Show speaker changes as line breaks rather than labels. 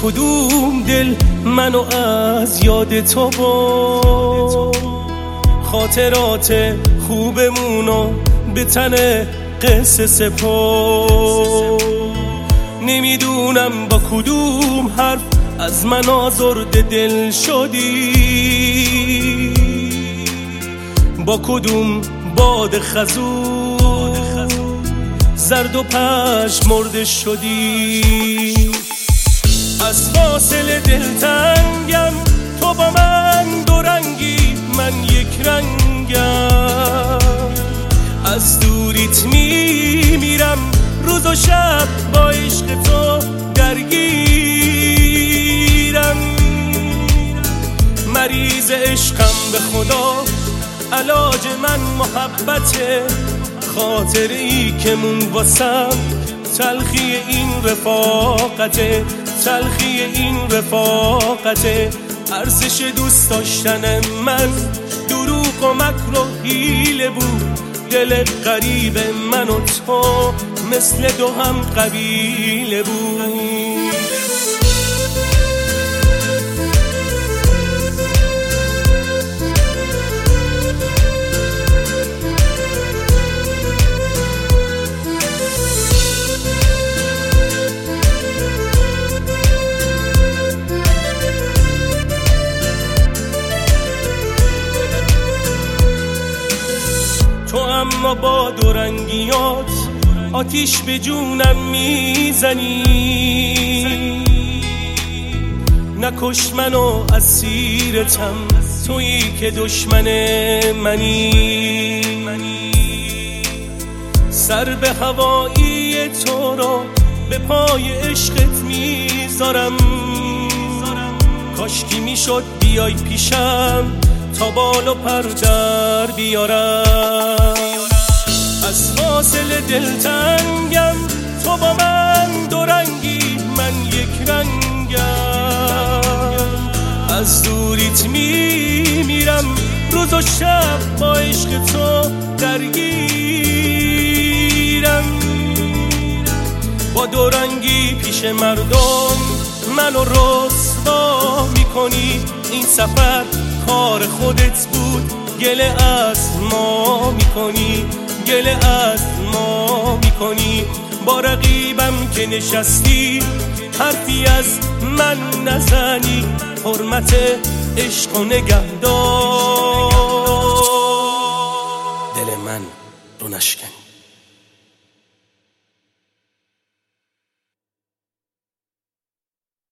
کدوم دل منو از یاد تو برد؟ خاطرات خوبمونو به تن قصه سپرد. نمیدونم با کدوم حرف از من آزرده دل شدی، با کدوم باد خزون زرد و پژمرده شدی. از فاصله دلتنگم، تو با من دو رنگی من یک رنگم. از دوریت میمیرم، روز و شب با عشق تو درگیرم. مریض عشقم به خدا، علاج من محبته. خاطری که مون واسم، تلخی این رفاقته، تلخی این رفاقته. ارزش دوست داشتن من دروغ و مکر و حیله بود. دل غریب من و تو مثل دو هم قبیله بود. تو اما با دو رنگیات آتیش به جونم میزنی. نکش منو اسیرتم، تویی که دشمن منی. سر به هوایی تو رو به پای عشقت میذارم. کاشکی میشد بیای پیشم تا بال و پر در بیارم. از فاصله دلتنگم، تو با من دو رنگی من یک رنگم. از دوریت میمیرم، روز و شب با عشق تو درگیرم. با دو رنگی پیش مردم منو رسوا میکنی. این سفر کار خودت بود، گله از ما میکنی، گله از ما میکنی. با رقیبم که نشستی حرفی از من نزنی. حرمت عشق و نگهدار، دل من رو نشکن.